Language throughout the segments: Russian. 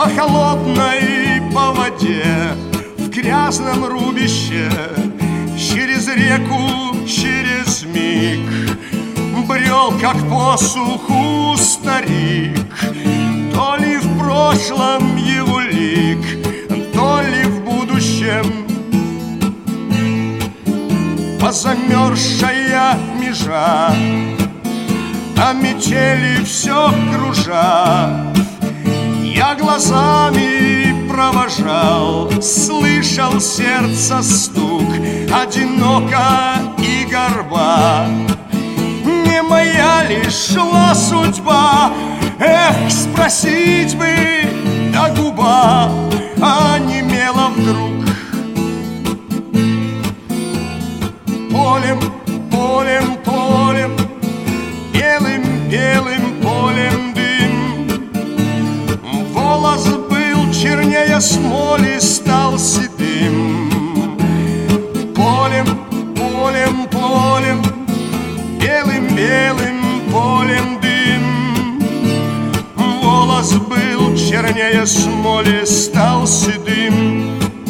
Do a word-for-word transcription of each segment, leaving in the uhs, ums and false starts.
по холодной по воде, в грязном рубище, через реку, через миг брел, как по суху старик. То ли в прошлом его лик, то ли в будущем позамерзшая межа, а метели все кружа. Я глазами провожал, слышал сердца стук, одиноко и горба. Не моя ли шла судьба? Эх, спросить бы, да губа онемела вдруг. Полем, полем, полем, белым, белым полем дым. Волос был чернее смоли, стал седым. Полем, полем, полем, белым, белым полем дым. Волос был чернее смоли, стал седым.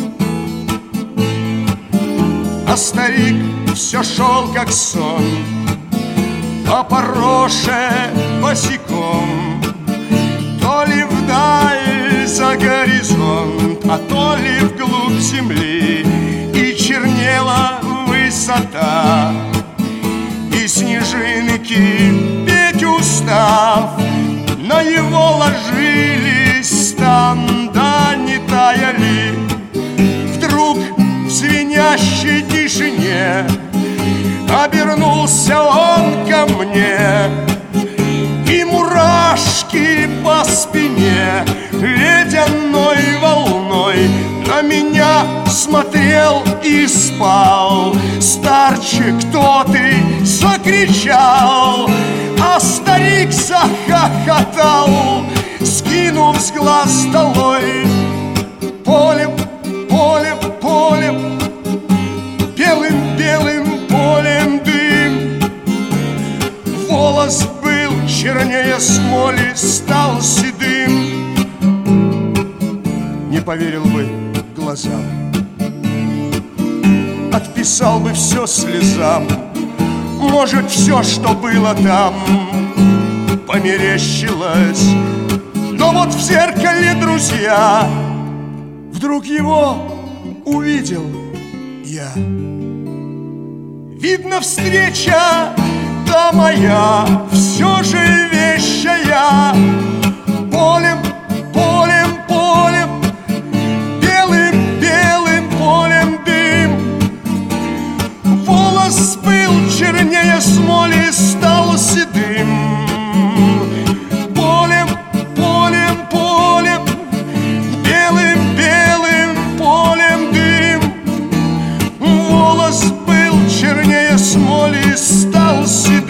А старик все шел, как сон, по пороше босиком. То ли вдаль за горизонт, а то ли вглубь земли. И чернела высота, и снежинки петь устав на его ложились там, да не таяли. Вдруг в звенящей тишине обернулся он ко мне, и мурашки по спине ледяной волной на меня смотрел и спал. Старче, кто ты? Закричал, а старик захохотал, скинув с глаз долой. Полем, полем, полем, белым, белым полем дым. Волос был чернее смоли, стал седым. Не поверил бы глазам, отписал бы все слезам. Может, все, что было там, померещилось. Но вот в зеркале, друзья, вдруг его увидел я. Видно, встреча та моя все же вещая. Полем, полем, полем, белым, белым полем дым. Волос был чернее смоли, стал седым. Полем, полем, полем, белым, белым полем дым. Волос был чернее смоли, стал седым.